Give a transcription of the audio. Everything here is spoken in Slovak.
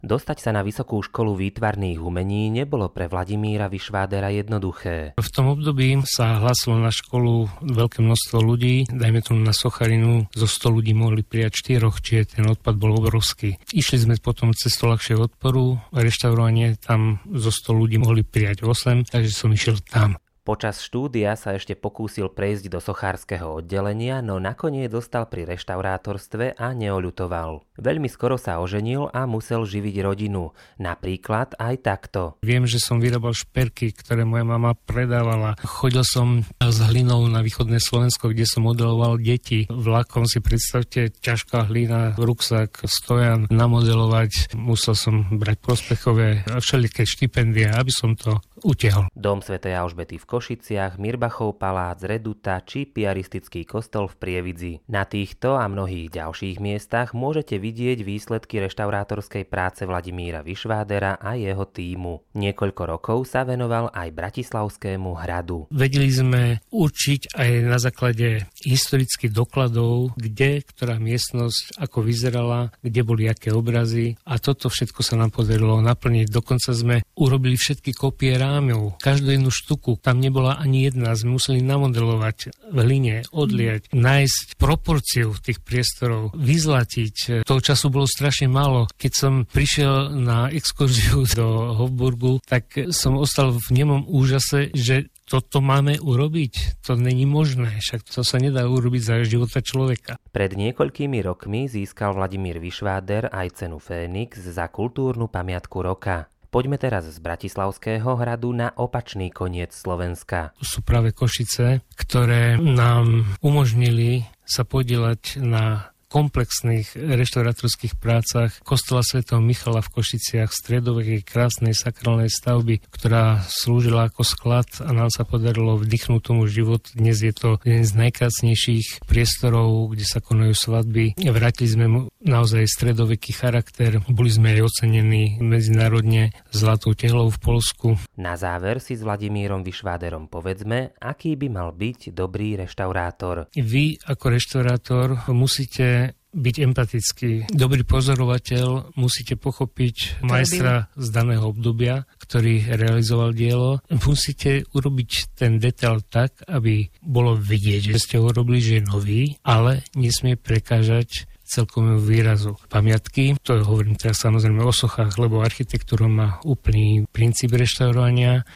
Dostať sa na Vysokú školu výtvarných umení nebolo pre Vladimíra Vyšvádera jednoduché. V tom období sa hlásilo na školu veľké množstvo ľudí, dajme tomu na Socharinu, zo 100 ľudí mohli prijať 4, čiže ten odpad bol obrovský. Išli sme potom cez to ľahšie odporu, reštaurovanie, tam zo 100 ľudí mohli prijať 8, takže som išiel tam. Počas štúdia sa ešte pokúsil prejsť do sochárskeho oddelenia, no nakoniec dostal pri reštaurátorstve a neoľutoval. Veľmi skoro sa oženil a musel živiť rodinu. Napríklad aj takto. Viem, že som vyrábal šperky, ktoré moja mama predávala. Chodil som s hlinou na východné Slovensko, kde som modeloval deti. Vlakom si predstavte, ťažká hlina, ruksak, stojan, namodelovať. Musel som brať prospechové a všelijaké štipendia, aby som to utiahol. Dom svätej Alžbety v Košiciach, Mirbachov palác, Reduta či piaristický kostol v Prievidzi. Na týchto a mnohých ďalších miestach môžete vidieť výsledky reštaurátorskej práce Vladimíra Vyšvádera a jeho tímu. Niekoľko rokov sa venoval aj Bratislavskému hradu. Vedeli sme určiť aj na základe historických dokladov, kde ktorá miestnosť ako vyzerala, kde boli aké obrazy, a toto všetko sa nám podarilo naplniť. Dokonca sme urobili všetky kopie rámov, každú jednu štuku. Tam nebola ani jedna, sme museli namodelovať v hline, odliať, nájsť proporciu tých priestorov, vyzlatiť. Toho času bolo strašne málo. Keď som prišiel na exkurziu do Hofburgu, tak som ostal v nemom úžase, že toto máme urobiť? To není možné, však to sa nedá urobiť za života človeka. Pred niekoľkými rokmi získal Vladimír Vyšváder aj cenu Fénix za kultúrnu pamiatku roka. Poďme teraz z Bratislavského hradu na opačný koniec Slovenska. To sú práve Košice, ktoré nám umožnili sa podieľať na komplexných reštaurátorských prácach kostola svätého Michala v Košiciach, stredovekej krásnej sakrálnej stavby, ktorá slúžila ako sklad a nám sa podarilo vdychnúť tomu život. Dnes je to jeden z najkrásnejších priestorov, kde sa konajú svadby. Vrátili sme mu naozaj stredoveký charakter. Boli sme aj ocenení medzinárodne zlatou tehlou v Poľsku. Na záver si s Vladimírom Vyšváderom povedzme, aký by mal byť dobrý reštaurátor. Vy ako reštaurátor musíte byť empatický. Dobrý pozorovateľ, musíte pochopiť majstra z daného obdobia, ktorý realizoval dielo. Musíte urobiť ten detail tak, aby bolo vidieť, že ste ho robili, že je nový, ale nesmie prekážať celkovému výrazu pamiatky. To hovorím teraz samozrejme o sochách, lebo architektúra má úplný princíp reštaurovania